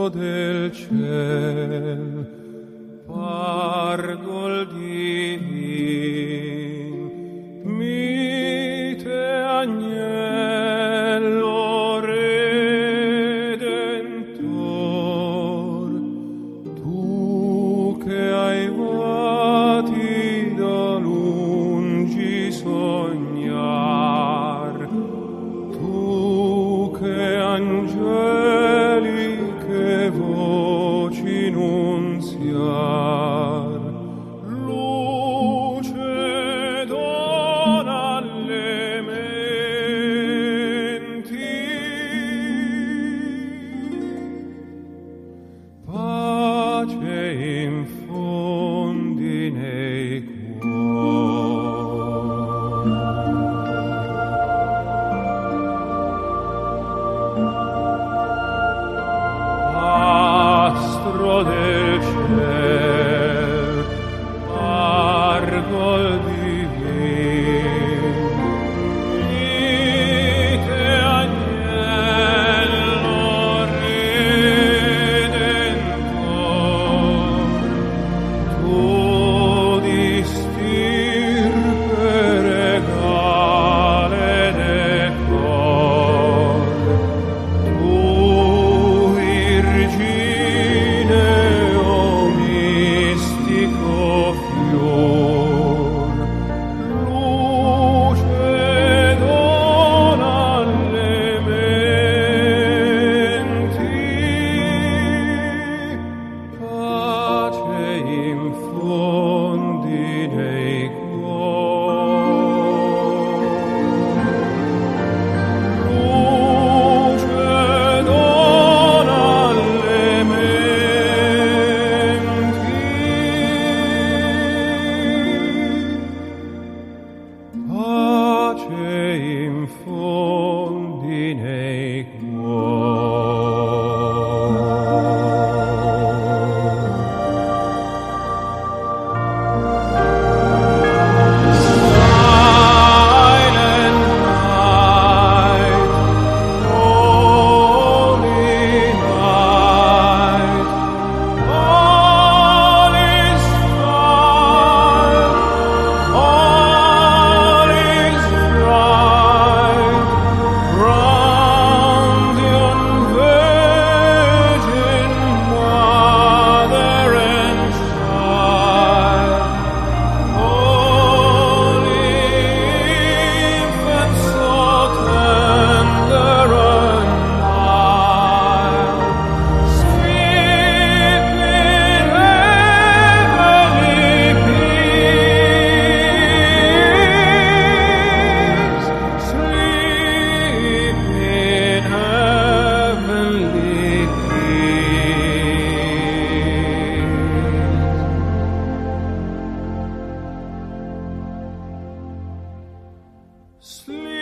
del ciel, pargol divin, mite agnello redentor, tu che hai vati da lungi sognar, tu che angeliche voci nunziar, luce dona alle menti, pace infondi nei cuori. Astro del ciel, pargol divin, mite agnello redentor, tu di stirpe regale decor, tu Virgine o mistico fior, luce dona alle menti, pace infondi nei cuori. Luce dona alle menti, pace infondi nei Silent night, holy night, all is fire, all is bright, round the Virgin Mother and Child, holy infant so tender and mild, sleep in heavenly peace, sleep in heavenly peace. Sleep